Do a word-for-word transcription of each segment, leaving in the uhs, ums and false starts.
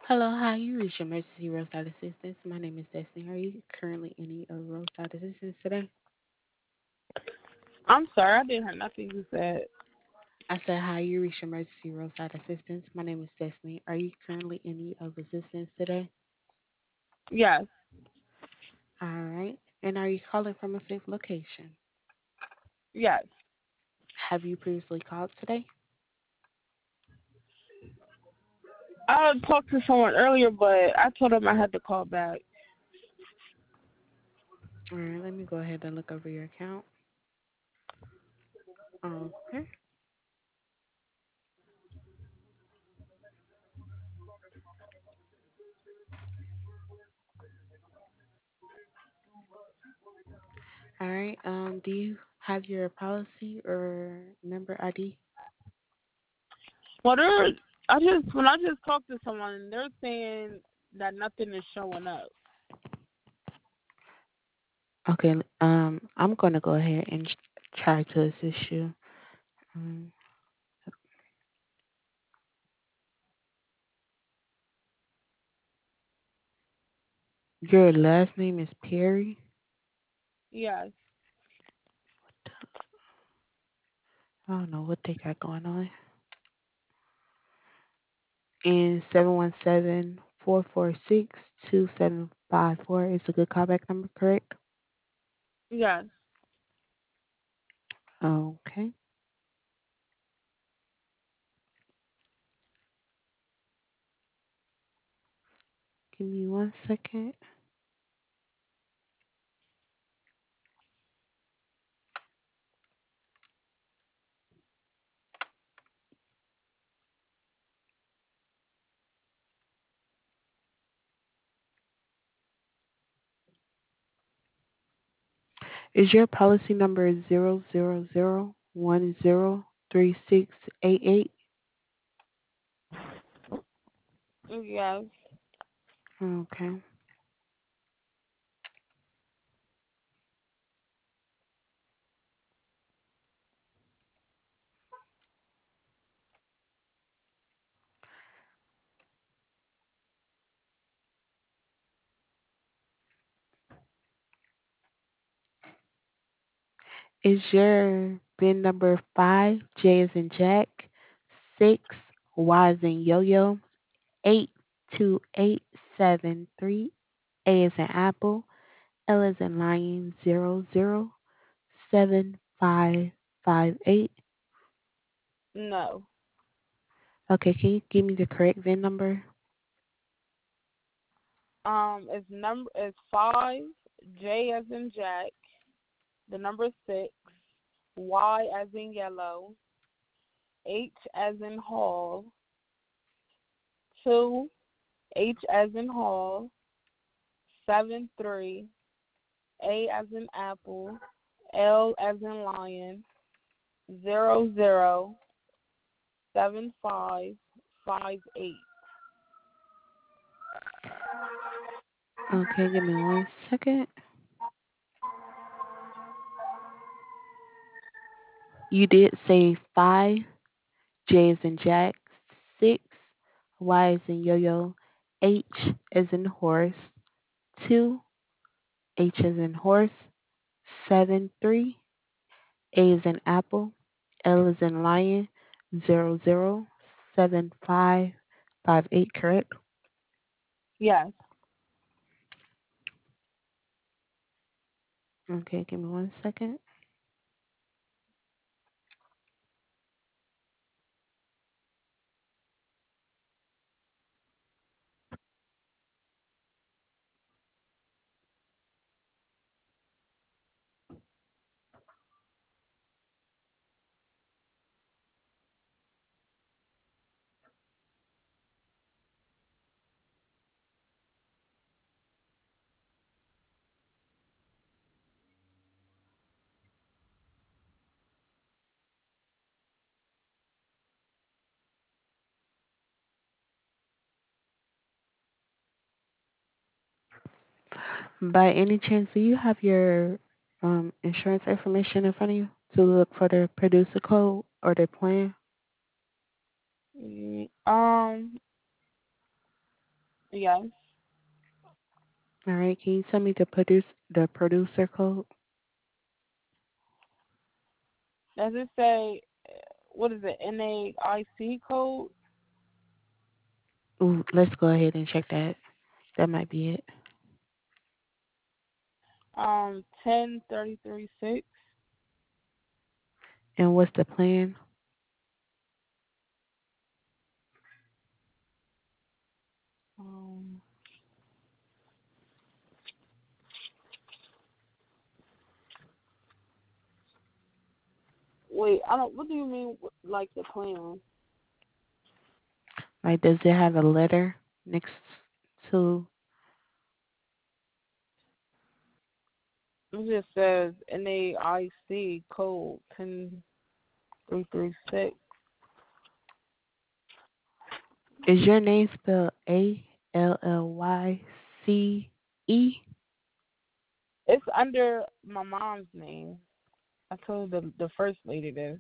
Hello, hi, you reached emergency roadside assistance. My name is Destiny. Are you currently in need of roadside assistance today? I'm sorry, I didn't hear nothing you said. I said, hi, you reached emergency roadside assistance. My name is Destiny. Are you currently in need of assistance today? Yes, All right. And are you calling from a safe location? yes. Have you previously called today? I talked to someone earlier, but I told them I had to call back. All right, let me go ahead and look over your account. Okay. All right. Um, do you have your policy or member I D? Well, they're, I just when I just talked to someone, they're saying that nothing is showing up. Okay. Um, I'm going to go ahead and tr- try to assist you. Um, your last name is Perry. Yes, I don't know what they got going on. And seven one seven four four six two seven five four is a good callback number, correct? yes. Okay. Give me one second. Is your policy number zero zero zero one zero three six eight eight? Yes. Okay. Is your bin number five, J as in Jack, six, Y as in Yo-Yo, eight two eight seven three, A as in Apple, L as in Lion, zero zero seven five five eight? No. Okay, can you give me the correct V I N number? Um, it's number it's five J as in Jack, the number six, Y as in yellow, H as in hall, two, H as in hall, seven three, A as in apple, L as in lion, zero zero seven five five eight. Okay, give me one second. You did say five, J as in Jack, six, Y as in Yo-Yo, H as in horse, two, H as in horse, seven, three, A as in apple, L as in lion, zero zero seven five five eight, correct? Yes. Okay, give me one second. By any chance, do you have your um, insurance information in front of you to look for the producer code or the plan? Mm, Um, Yes. All right. Can you tell me the produce the producer code? Does it say what is it? N A I C code? Ooh, let's go ahead and check that. That might be it. Um, ten thirty three six. And what's the plan? Um, wait, I don't. What do you mean, like the plan? Like, does it have a letter next to? It just says N A I C code ten three three six. Is your name spelled A L L Y C E? It's under my mom's name. I told the the first lady this.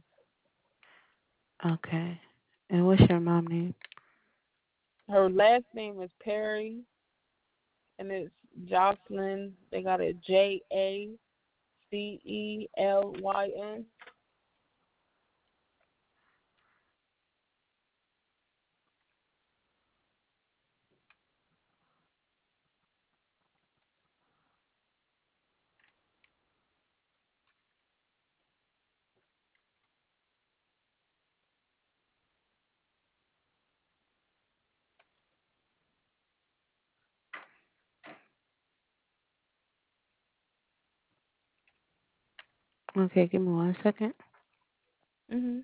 Okay. And what's your mom name? Her last name is Perry, and it's Jocelyn. They got it J A C E L Y N. Okay, give me one second. Mhm.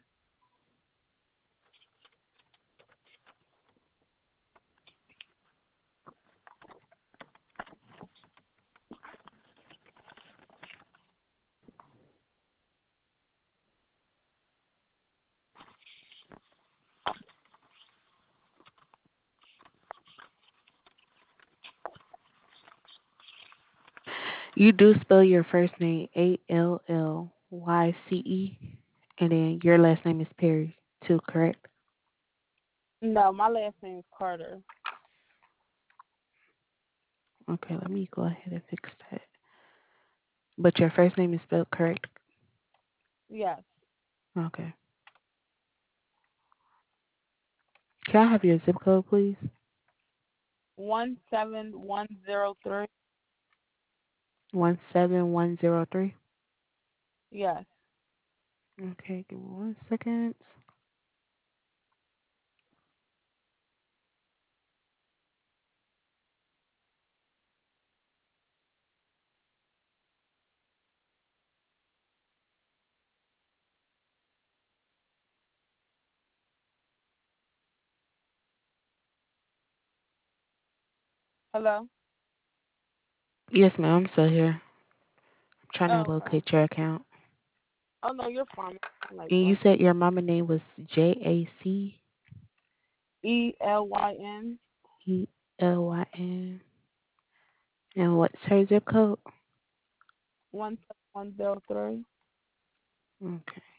You do spell your first name A L L Y C E, and then your last name is Perry, too, correct? No, my last name is Carter. Okay, let me go ahead and fix that. But your first name is spelled correct? Yes. Okay. Can I have your zip code, please? One seven one zero three. one seven one zero three. Yes. Okay, give me one second. Hello. Yes, ma'am, I'm still here. I'm trying to Oh, okay. locate your account. Oh no, you're fine. Like And you one said your mama name was J A C E L Y N. E L Y N. And what's her zip code? One seven one zero three. Okay.